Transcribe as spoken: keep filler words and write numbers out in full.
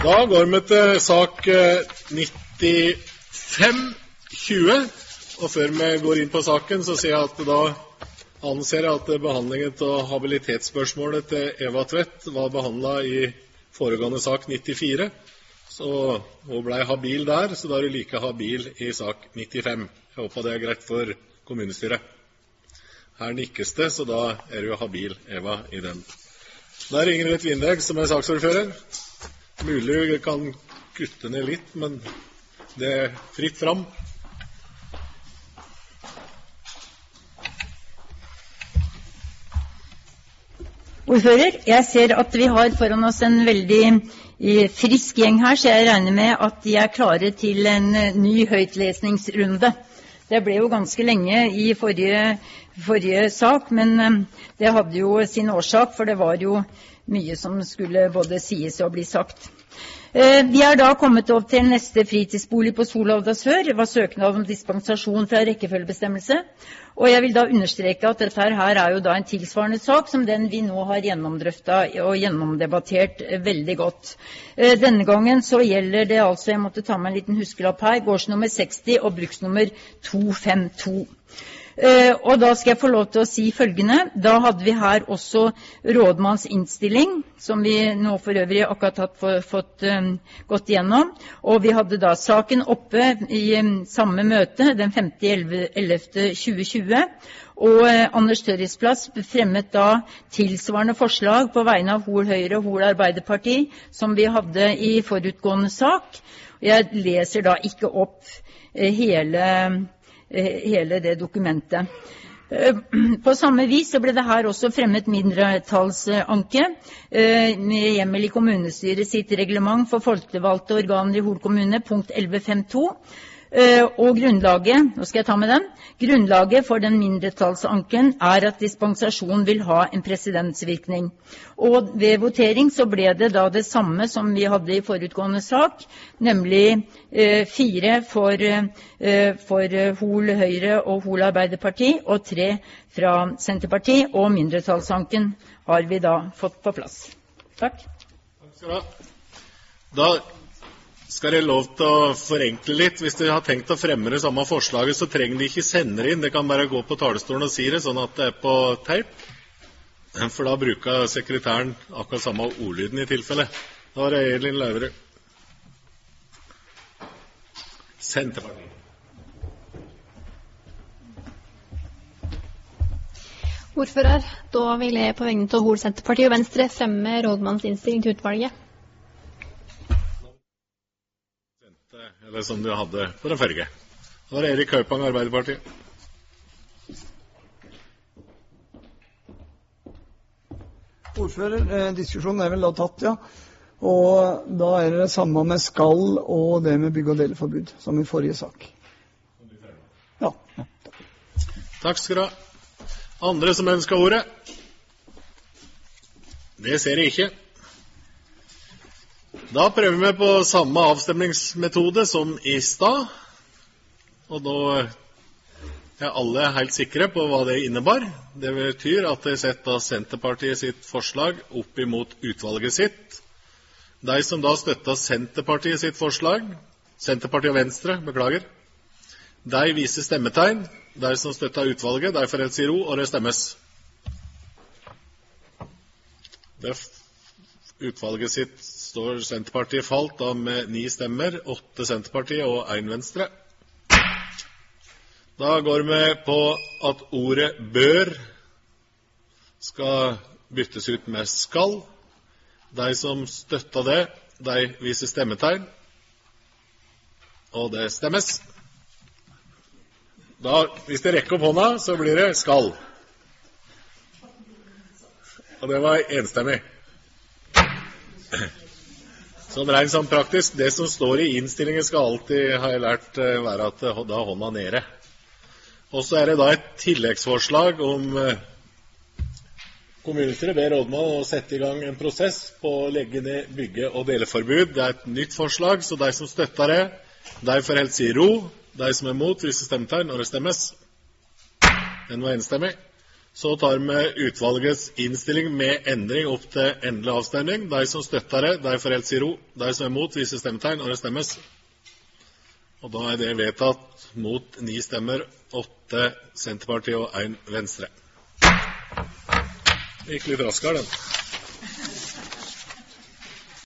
Da går vi til sak nittifem tjue, og før vi går inn på saken, så sier jeg at da anser jeg at behandlingen av habilitetsspørsmålet til Eva Tvedt var behandlet i foregående sak nittifire, så hun ble habil der, så da er du like habil i sak nittifem. Jeg håper det er greit for kommunestyret. Her nikkes det, så da er du habil, Eva, i den. Da er Inger Rett Vindegg som er saksordfører. Mulig vi kan kutte ned litt, men det er fritt fram. Ordfører, jeg ser at vi har foran oss en veldig frisk gjeng her, så jeg regner med at de er klare til en ny høytlesningsrunde. Det ble jo ganske lenge i forrige, forrige sak, men det hadde jo sin årsak, for det var jo mye som skulle både sies og bli sagt. Vi er da kommet opp til neste fritidsbolig på Solavda Sør. Det var søknad om dispensasjon fra rekkefølgebestemmelse. Og jeg vil da understreke at dette her er jo da en tilsvarende sak som den vi nå har gjennomdrøftet og gjennomdebattert veldig godt. Denne gangen så gjelder det altså, jeg måtte ta meg en liten huskelapp her, gårdsnummer seksti og bruksnummer to fem to. Uh, og da skal jeg få lov til å si følgende. Da hadde vi her også rådmanns innstilling, som vi nå for øvrig akkurat har for, fått um, gått igjennom. Og vi hadde da saken oppe i um, samme møte den femte ellevte tjue tjue. Og uh, Anders Tørrisplass fremmet da tilsvarende forslag på vegne av Hol Høyre og Hol Arbeiderparti, som vi hadde i forutgående sak. Jeg leser da ikke opp uh, hele hele det dokumentet. På samme vis så ble det her også fremmet mindretallsanke med hjemmel i kommunestyret sitt reglement for folkevalgte organer i Hol kommune, punkt elleve fem to. Og grunnlaget, nå skal jeg ta med den, grunnlaget for den mindretallsanken er at dispensasjon vil ha en presedensvirkning. Og ved votering så ble det da det samme som vi hadde i forutgående sak, nemlig eh, fire for, eh, for Hol Høyre og Hol Arbeiderparti, og tre fra Senterparti, og mindretallsanken har vi da fått på plass. Takk. Takk skal du ha. Da skal jeg lov til å forenkle litt. Hvis dere har tenkt å fremme det samme forslaget, så trenger de ikke sende det inn. Det kan bare gå på talerstolen og si det, sånn at det er på teip. For da bruker sekretæren akkurat samme ordlyden i tilfelle. Da var det Elin Lauverud. Senterpartiet. Ordfører, da vil jeg på vegne av Hol Senterparti og Venstre fremme rådmanns innstilling til utvalget. Eller som du hadde på den førge. Da var det Erik Haupang, Arbeiderpartiet. Ordfører, eh, diskusjonen er vel da tatt, ja. Og da er det samme med skall og det med bygg- og deleforbud, som i forrige sak. Ja. ja. Takk skal du ha. Andre som ønsker ordet? Det ser jeg ikke. Da prøver vi på samme avstemningsmetode som i stad, og nå er alle helt sikre på hva det innebar. Det betyr at det setter Senterpartiet sitt forslag opp imot utvalget sitt. De som da støtter Senterpartiet sitt forslag, Senterpartiet og Venstre, beklager, de viser stemmetegn. De som støtter utvalget, de får helt si ro, og det stemmes. Det utvalget sitt står Senterpartiet falt da med ni stemmer, åtte Senterpartiet og en Venstre. Da går vi på at ordet bør skal byttes ut med skal. De som støtter det, de viser stemmetegn, og det stemmes. Da, hvis det rekker opp hånda, så blir det skal. Og det var enstemmig. Sånn rent sånn praktisk, det som står i innstillingen skal alltid, har jeg lært, være at da hånda nede. Og så er det da et tilleggsforslag om kommunestyret ber rådmann å sette i gang en prosess på å legge ned bygge- og deleforbud. Det er et nytt forslag, så de som støtter det, de får helt si ro. De som er mot, viser stemmetegn når det stemmes. Den var enstemmig. Så tar vi utvalgets innstilling med endring opp til endelig avstemning. De som støtter det, de får helt si ro. De som er mot, viser stemmetegn, og det stemmes. Og da er det vedtatt mot ni stemmer, åtte Senterpartiet og en Venstre. Det gikk litt raskere, den.